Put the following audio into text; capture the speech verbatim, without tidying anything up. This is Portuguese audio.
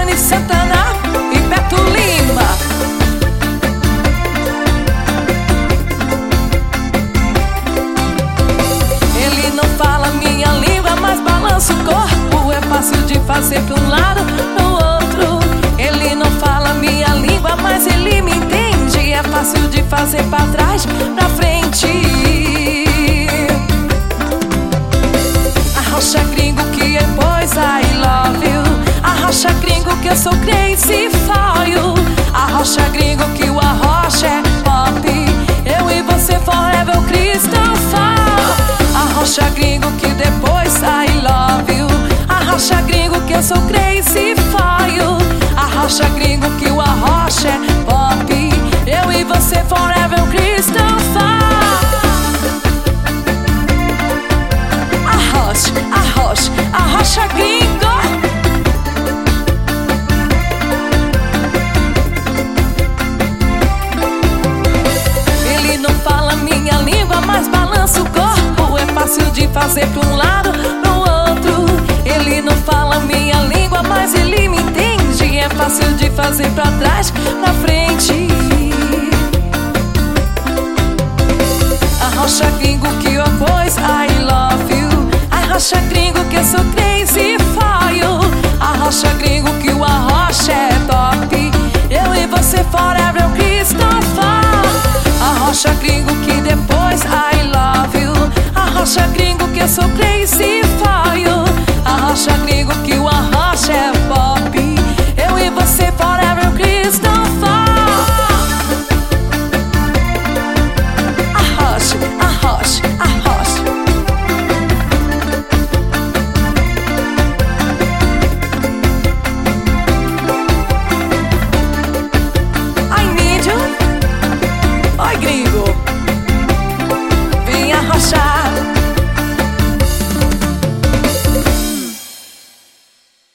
Giovanni Santana e Beto Lima. Ele não fala minha língua, mas balança o corpo. É fácil de fazer pra um lado, pro outro. Ele não fala minha língua, mas ele me entende. É fácil de fazer pra trás, pra frente. Arrocha gringo que é pois I love you. Arrocha gringo que eu sou crazy for you. Arrocha gringo que o arrocha é pop. Eu e você forever, o Christopher. Arrocha gringo que depois I love you. Arrocha gringo que eu sou crazy for you. Arrocha gringo que o arrocha é pop. Eu e você forever, o Christopher. Arrocha, arrocha, arrocha gringo. Ele não fala minha língua, mas balança o corpo. É fácil de fazer pra um lado, pro outro. Ele não fala minha língua, mas ele me entende. É fácil de fazer pra trás, pra frente. Arrocha gringo que eu pois I love you. Arrocha gringo que eu sou crazy for you. Arrocha gringo que o arrocha é top. Eu e você forever, o Christopher. Arrocha gringo que depois I love you. Arrocha gringo que eu sou crazy